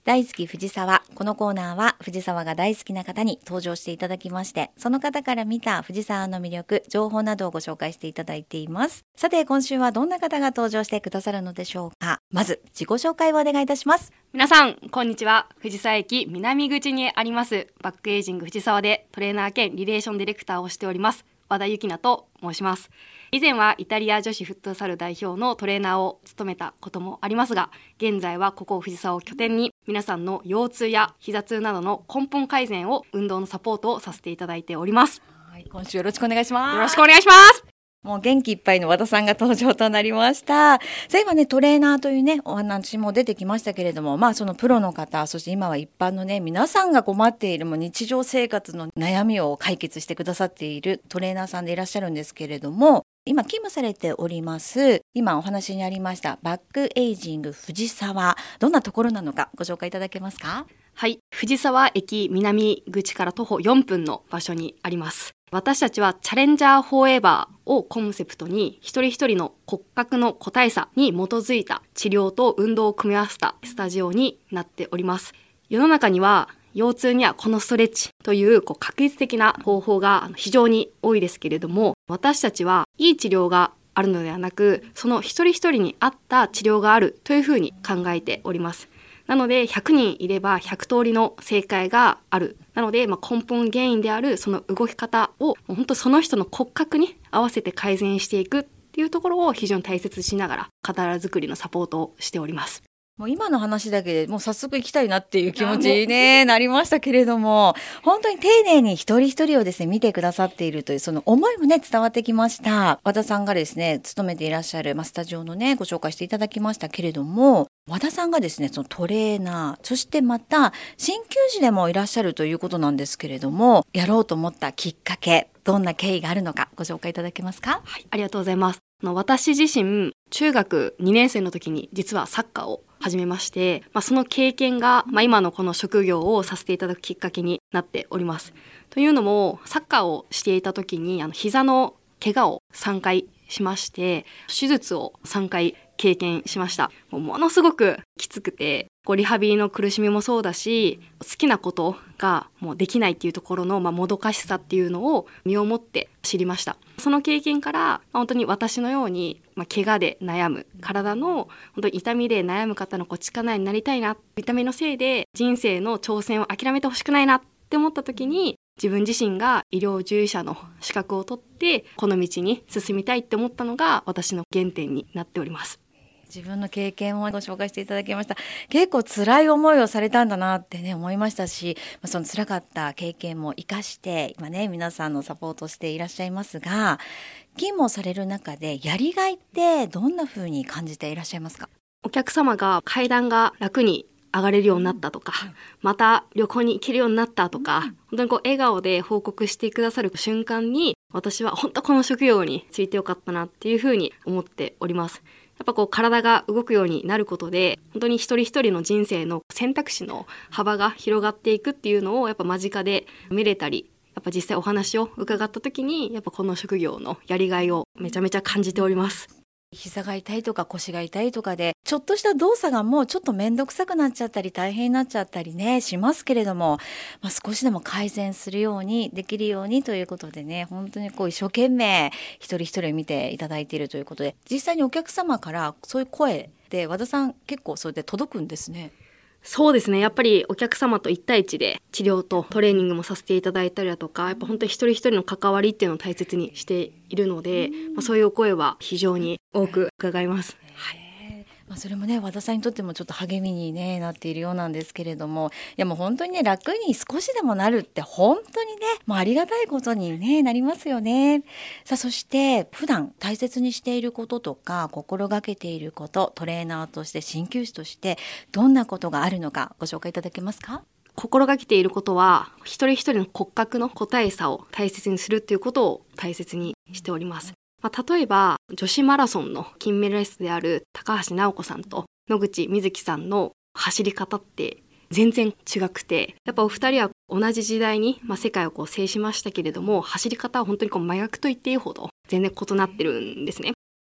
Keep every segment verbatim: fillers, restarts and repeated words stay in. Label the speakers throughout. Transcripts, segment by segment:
Speaker 1: 大好き藤沢。このコーナーは藤沢が大好きな方に登場していただきまして、その方から見た藤沢の魅力、情報などをご紹介していただいています。さて今週はどんな方が登場してくださるのでしょうか。まず自己紹介をお願いいたします。
Speaker 2: 皆さんこんにちは。藤沢駅南口にありますバックエイジング藤沢でトレーナー兼リレーションディレクターをしております和田由紀奈と申します。以前はイタリア女子フットサル代表のトレーナーを務めたこともありますが、現在はここ藤沢を拠点に皆さんの腰痛や膝痛などの根本改善を運動のサポートをさせていただいております。
Speaker 1: はい、今週よろしくお願いします。
Speaker 2: よろしくお願いします。
Speaker 1: もう元気いっぱいの和田さんが登場となりました。さあ今ね、トレーナーというね、お話も出てきましたけれども、まあそのプロの方、そして今は一般のね、皆さんが困っているもう日常生活の悩みを解決してくださっているトレーナーさんでいらっしゃるんですけれども、今勤務されております、今お話にありましたバックエイジング藤沢、どんなところなのかご紹介いただけますか？
Speaker 2: はい、藤沢駅南口から徒歩よんぷんの場所にあります。私たちはチャレンジャーフォーエバーをコンセプトに一人一人の骨格の個体差に基づいた治療と運動を組み合わせたスタジオになっております。世の中には腰痛にはこのストレッチというこう確率的な方法が非常に多いですけれども、私たちはいい治療があるのではなく、その一人一人に合った治療があるというふうに考えております。なのでひゃくにんいればひゃく通りの正解がある。なので、まあ、根本原因であるその動き方を本当その人の骨格に合わせて改善していくっていうところを非常に大切にしながら体作りのサポートをしております。
Speaker 1: もう今の話だけでもう早速行きたいなっていう気持ちに、ね、なりましたけれども、本当に丁寧に一人一人をですね見てくださっているというその思いもね伝わってきました。和田さんがですね勤めていらっしゃる、まあ、スタジオのねご紹介していただきましたけれども、和田さんがですねそのトレーナー、そしてまた鍼灸師でもいらっしゃるということなんですけれども、やろうと思ったきっかけ、どんな経緯があるのかご紹介いただけますか？
Speaker 2: はい、ありがとうございます。私自身中学にねん生の時に実はサッカーを始めまして、まあ、その経験が、まあ、今のこの職業をさせていただくきっかけになっております。というのもサッカーをしていた時にあの膝の怪我をさんかいしまして、手術をさんかい経験しました。もうものすごくきつくて、こうリハビリの苦しみもそうだし、好きなことがもうできないっていうところの、まあ、もどかしさっていうのを身をもって知りました。その経験から、まあ、本当に私のように、まあ、怪我で悩む、体の本当に痛みで悩む方のこう力になりたいな、痛みのせいで人生の挑戦を諦めてほしくないなって思った時に、自分自身が医療従事者の資格を取ってこの道に進みたいって思ったのが私の原点になっております。
Speaker 1: 自分の経験をご紹介していただきました。結構辛い思いをされたんだなってね思いましたし、その辛かった経験も生かして今ね皆さんのサポートしていらっしゃいますが、勤務をされる中でやりがいってどんな風に感じていらっしゃいますか？
Speaker 2: お客様が階段が楽に上がれるようになったとか、また旅行に行けるようになったとか、本当にこう笑顔で報告してくださる瞬間に、私は本当この職業についてよかったなっていうふうに思っております。やっぱこう体が動くようになることで、本当に一人一人の人生の選択肢の幅が広がっていくっていうのをやっぱ間近で見れたり、やっぱ実際お話を伺った時に、やっぱこの職業のやりがいをめちゃめちゃ感じております。
Speaker 1: 膝が痛いとか腰が痛いとかでちょっとした動作がもうちょっと面倒くさくなっちゃったり大変になっちゃったりねしますけれども、まあ、少しでも改善するようにできるようにということでね、本当にこう一生懸命一人一人見ていただいているということで、実際にお客様からそういう声で和田さん結構それで届くんですね。
Speaker 2: そうですね。やっぱりお客様と一対一で治療とトレーニングもさせていただいたりだとか、やっぱ本当に一人一人の関わりっていうのを大切にしているので、まあ、そういうお声は非常に多く伺います。はい。
Speaker 1: まあ、それもね和田さんにとってもちょっと励みに、ね、なっているようなんですけれども、いやもう本当にね楽に少しでもなるって本当にねもうありがたいことに、ね、なりますよね。さあそして普段大切にしていることとか心がけていること、トレーナーとして鍼灸師としてどんなことがあるのかご紹介いただけますか？
Speaker 2: 心がけていることは、一人一人の骨格の個体差を大切にするっていうことを大切にしております。まあ、例えば女子マラソンの金メダリストである高橋尚子さんと野口みずきさんの走り方って全然違くて、やっぱお二人は同じ時代に、まあ、世界をこう制しましたけれども、走り方は本当にこう真逆と言っていいほど全然異なってるんですね。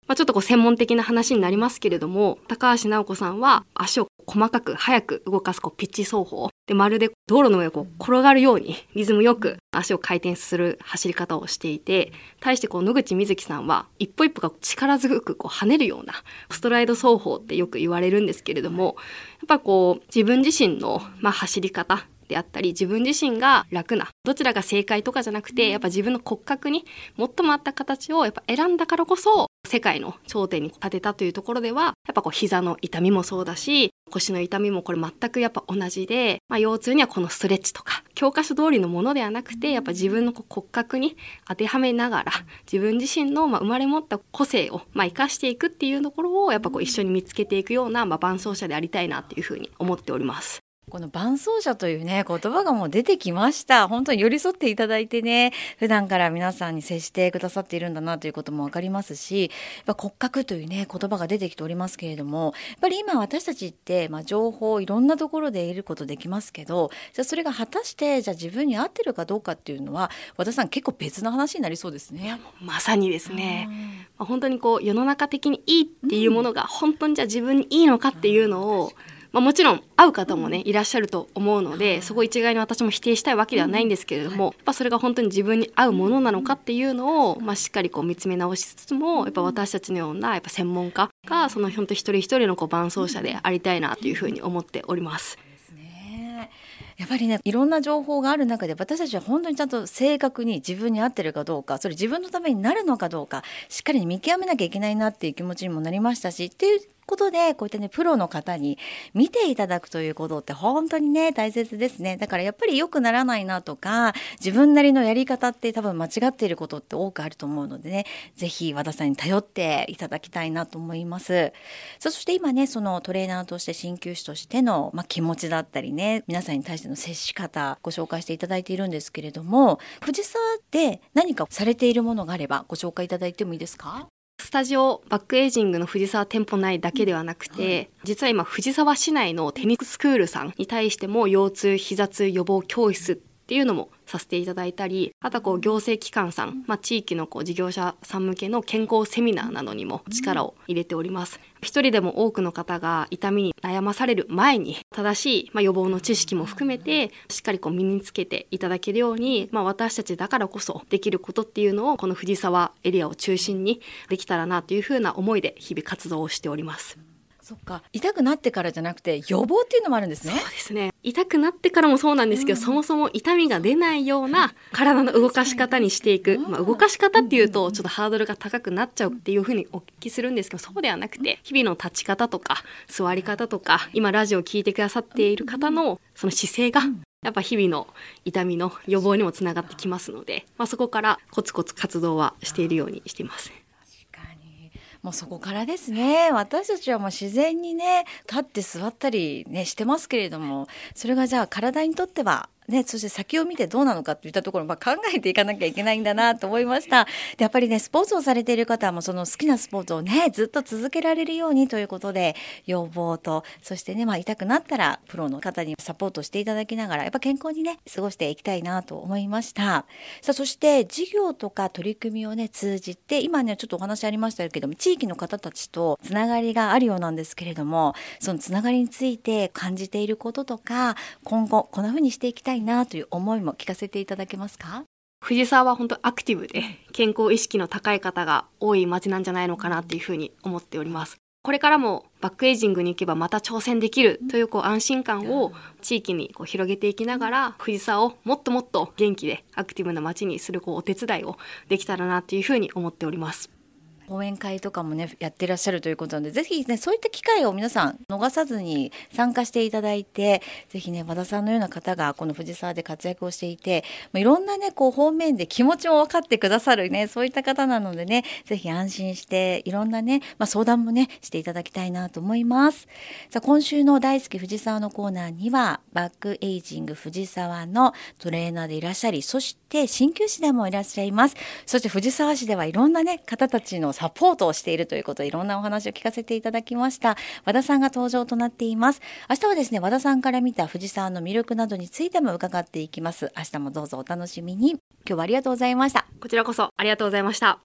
Speaker 2: まあ、ちょっとこう専門的な話になりますけれども、高橋尚子さんは足を細かく速く動かすこうピッチ走法で、まるで道路の上をこう転がるようにリズムよく足を回転する走り方をしていて、対してこう野口みずきさんは一歩一歩が力強くこう跳ねるようなストライド走法ってよく言われるんですけれども、やっぱこう自分自身のまあ走り方であったり、自分自身が楽などちらが正解とかじゃなくて、やっぱ自分の骨格に最も合った形をやっぱ選んだからこそ世界の頂点に立てたというところでは、やっぱこう膝の痛みもそうだし、腰の痛みもこれ全くやっぱ同じで、まあ、腰痛にはこのストレッチとか教科書通りのものではなくて、やっぱ自分のこう骨格に当てはめながら自分自身のまあ生まれ持った個性をまあ生かしていくっていうところをやっぱこう一緒に見つけていくようなまあ伴走者でありたいなというふうに思っております。
Speaker 1: この伴走者というね言葉がもう出てきました。本当に寄り添っていただいてね、普段から皆さんに接してくださっているんだなということも分かりますし、やっぱ骨格というね言葉が出てきておりますけれども、やっぱり今私たちって、まあ、情報をいろんなところで得ることできますけど、じゃあそれが果たしてじゃあ自分に合ってるかどうかっていうのは、和田さん結構別の話になりそうですね。
Speaker 2: まさにですね、まあ、本当にこう世の中的にいいっていうものが本当にじゃあ自分にいいのかっていうのを、まあ、もちろん会う方もねいらっしゃると思うので、そこ一概に私も否定したいわけではないんですけれども、やっぱそれが本当に自分に合うものなのかっていうのを、まあ、しっかりこう見つめ直しつつも、やっぱ私たちのようなやっぱ専門家がその本当一人一人のこう伴走者でありたいなというふうに思っております。
Speaker 1: やっぱりねいろんな情報がある中で、私たちは本当にちゃんと正確に自分に合ってるかどうか、それ自分のためになるのかどうかしっかり見極めなきゃいけないなっていう気持ちにもなりましたし、っていうことでこういったねプロの方に見ていただくということって本当にね大切ですね。だからやっぱり良くならないなとか、自分なりのやり方って多分間違っていることって多くあると思うのでね、ぜひ和田さんに頼っていただきたいなと思います。そして今ねそのトレーナーとして鍼灸師としての、まあ、気持ちだったりね、皆さんに対しての接し方ご紹介していただいているんですけれども、藤沢で何かされているものがあればご紹介いただいてもいいですか？
Speaker 2: スタジオバックエイジングの藤沢店舗内だけではなくて、はい、実は今藤沢市内のテニススクールさんに対しても腰痛膝痛予防教室っていうのもさせていただいたり、あとはこう行政機関さん、まあ、地域のこう事業者さん向けの健康セミナーなどにも力を入れております。一人でも多くの方が痛みに悩まされる前に正しい、まあ、予防の知識も含めてしっかりこう身につけていただけるように、まあ、私たちだからこそできることっていうのをこの藤沢エリアを中心にできたらなというふうな思いで日々活動をしております。
Speaker 1: そっか、痛くなってからじゃなくて予防っていうのもあるんですね。
Speaker 2: そうですね、痛くなってからもそうなんですけど、うん、そもそも痛みが出ないような体の動かし方にしていく、まあ、動かし方っていうとちょっとハードルが高くなっちゃうっていうふうにお聞きするんですけど、そうではなくて日々の立ち方とか座り方とか、今ラジオを聞いてくださっている方のその姿勢がやっぱ日々の痛みの予防にもつながってきますので、まあ、そこからコツコツ活動はしているようにしています。
Speaker 1: もうそこからですね。私たちはもう自然にね立って座ったりねしてますけれども、それがじゃあ体にとってはね、そして先を見てどうなのかといったところをまあ考えていかなきゃいけないんだなと思いました。でやっぱりねスポーツをされている方はもうその好きなスポーツをねずっと続けられるようにということで、予防とそしてね、まあ、痛くなったらプロの方にサポートしていただきながらやっぱ健康にね過ごしていきたいなと思いました。さあそして事業とか取り組みをね通じて、今ねちょっとお話ありましたけども、地域の方たちとつながりがあるようなんですけれども、そのつながりについて感じていることとか、今後こんな風にしていきたいなという思いも聞かせていただけますか？
Speaker 2: 藤沢は本当アクティブで健康意識の高い方が多い街なんじゃないのかなっていうふうに思っております。これからもバックエイジングに行けばまた挑戦できるというこう安心感を地域にこう広げていきながら、藤沢をもっともっと元気でアクティブな街にするこうお手伝いをできたらなっていうふうに思っております。
Speaker 1: 講演会とかもねやってらっしゃるということなので、ぜひねそういった機会を皆さん逃さずに参加していただいて、ぜひね和田さんのような方がこの藤沢で活躍をしていて、いろんなねこう方面で気持ちも分かってくださるねそういった方なのでね、ぜひ安心していろんなね、まあ、相談もねしていただきたいなと思います。さあ今週の大好き藤沢のコーナーにはバックエイジング藤沢のトレーナーでいらっしゃり、そして鍼灸師でもいらっしゃいます。そして藤沢市ではいろんなね方たちのサポートをしているということで、いろんなお話を聞かせていただきました。和田さんが登場となっています。明日はですね和田さんから見た藤沢の魅力などについても伺っていきます。明日もどうぞお楽しみに。今日はありがとうございました。
Speaker 2: こちらこそありがとうございました。